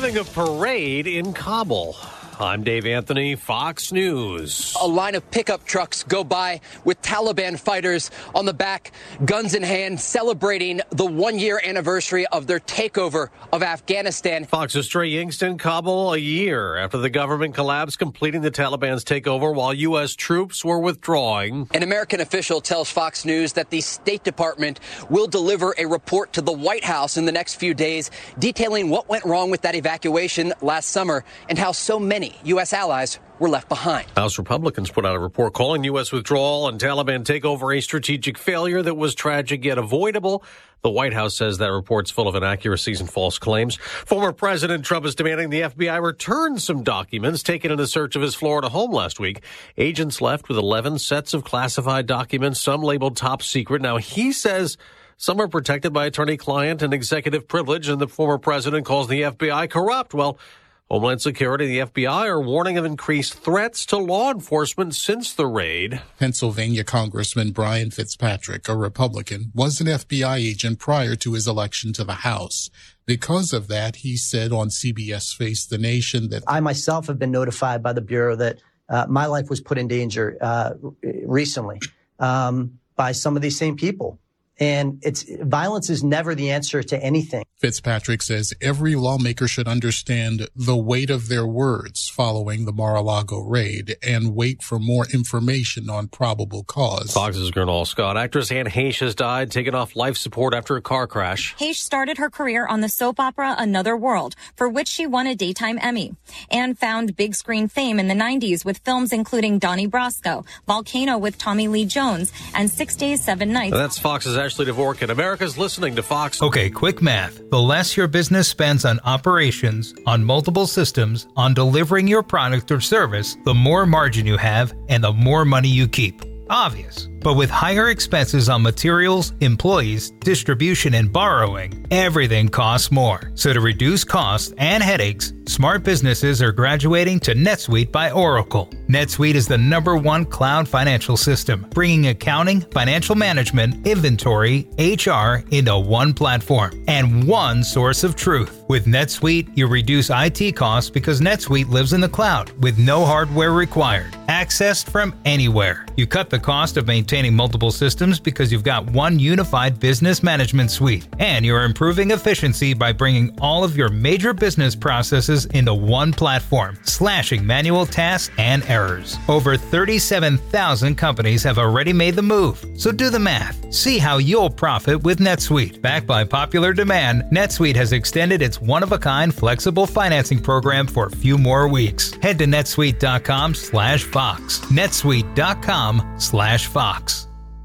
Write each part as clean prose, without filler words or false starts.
having a parade in Kabul. I'm Dave Anthony, Fox News. A line of pickup trucks go by with Taliban fighters on the back, guns in hand, celebrating the one-year anniversary of their takeover of Afghanistan. Fox's Trey Yingst, Kabul a year after the government collapsed, completing the Taliban's takeover while U.S. troops were withdrawing. An American official tells Fox News that the State Department will deliver a report to the White House in the next few days detailing what went wrong with that evacuation last summer and how so many U.S. allies were left behind. House Republicans put out a report calling U.S. withdrawal and Taliban takeover a strategic failure that was tragic yet avoidable. The White House says that report's full of inaccuracies and false claims. Former President Trump is demanding the FBI return some documents taken in a search of his Florida home last week. Agents left with 11 sets of classified documents, some labeled top secret. Now, he says some are protected by attorney-client and executive privilege, and the former president calls the FBI corrupt. Well, Homeland Security and the FBI are warning of increased threats to law enforcement since the raid. Pennsylvania Congressman Brian Fitzpatrick, a Republican, was an FBI agent prior to his election to the House. Because of that, he said on CBS Face the Nation that I myself have been notified by the Bureau that my life was put in danger recently by some of these same people. And violence is never the answer to anything. Fitzpatrick says every lawmaker should understand the weight of their words following the Mar-a-Lago raid and wait for more information on probable cause. Fox's Gernal Scott. Actress Anne Heche has died, taken off life support after a car crash. Heche started her career on the soap opera Another World, for which she won a Daytime Emmy, and found big screen fame in the 90s with films including Donnie Brasco, Volcano with Tommy Lee Jones, and 6 Days, 7 Nights. That's Fox's Ashley Dvorkin. America's listening to Fox. Okay, quick math. The less your business spends on operations, on multiple systems, on delivering your product or service, the more margin you have and the more money you keep. Obvious. But with higher expenses on materials, employees, distribution, and borrowing, everything costs more. So to reduce costs and headaches, smart businesses are graduating to NetSuite by Oracle. NetSuite is the #1 cloud financial system, bringing accounting, financial management, inventory, HR into one platform and one source of truth. With NetSuite, you reduce IT costs because NetSuite lives in the cloud with no hardware required, accessed from anywhere. You cut the cost of maintaining multiple systems because you've got one unified business management suite, and you're improving efficiency by bringing all of your major business processes into one platform, slashing manual tasks and errors. Over 37,000 companies have already made the move, so do the math. See how you'll profit with NetSuite. Backed by popular demand, NetSuite has extended its one-of-a-kind flexible financing program for a few more weeks. Head to netsuite.com/Fox. netsuite.com/Fox.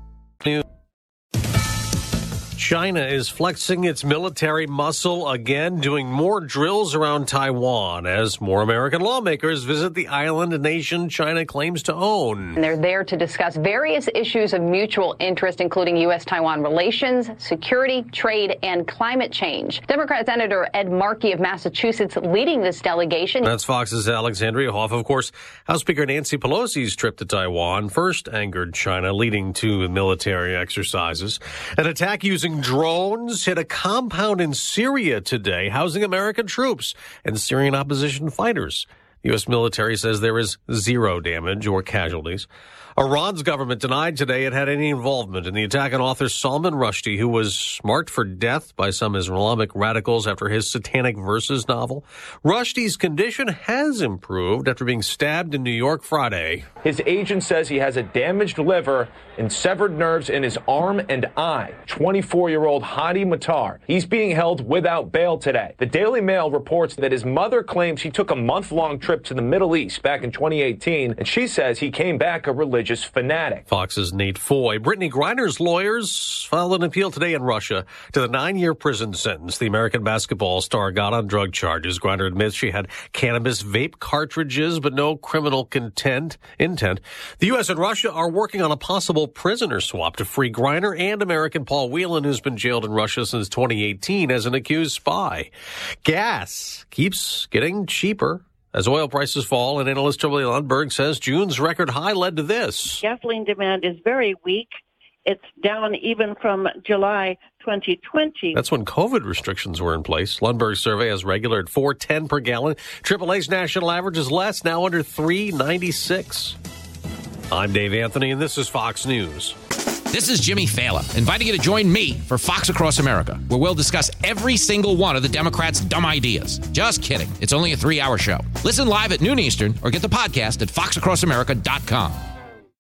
China is flexing its military muscle again, doing more drills around Taiwan as more American lawmakers visit the island nation China claims to own. And they're there to discuss various issues of mutual interest, including U.S.-Taiwan relations, security, trade, and climate change. Democrat Senator Ed Markey of Massachusetts leading this delegation. That's Fox's Alexandria Hoff. Of course, House Speaker Nancy Pelosi's trip to Taiwan first angered China, leading to military exercises. An attack using drones hit a compound in Syria today, housing American troops and Syrian opposition fighters. The U.S. military says there is zero damage or casualties. Iran's government denied today it had any involvement in the attack on author Salman Rushdie, who was marked for death by some Islamic radicals after his Satanic Verses novel. Rushdie's condition has improved after being stabbed in New York Friday. His agent says he has a damaged liver and severed nerves in his arm and eye. 24-year-old Hadi Matar. He's being held without bail today. The Daily Mail reports that his mother claims he took a month-long trip to the Middle East back in 2018, and she says he came back a religious fanatic. Fox's Nate Foy. Brittany Griner's lawyers filed an appeal today in Russia to the 9-year prison sentence the American basketball star got on drug charges. Griner admits she had cannabis vape cartridges, but no criminal intent. The U.S. and Russia are working on a possible prisoner swap to free Griner and American Paul Whelan, who's been jailed in Russia since 2018 as an accused spy. Gas keeps getting cheaper as oil prices fall, and analyst Charlie Lundberg says June's record high led to this. Gasoline demand is very weak, It's down even from July 2020. That's when COVID restrictions were in place. Lundberg's survey has regular at $4.10 per gallon. AAA's national average is less, now under $3.96. I'm Dave Anthony, and this is Fox News. This is Jimmy Fallon, inviting you to join me for Fox Across America, where we'll discuss every single one of the Democrats' dumb ideas. Just kidding. It's only a 3-hour show. Listen live at noon Eastern or get the podcast at foxacrossamerica.com.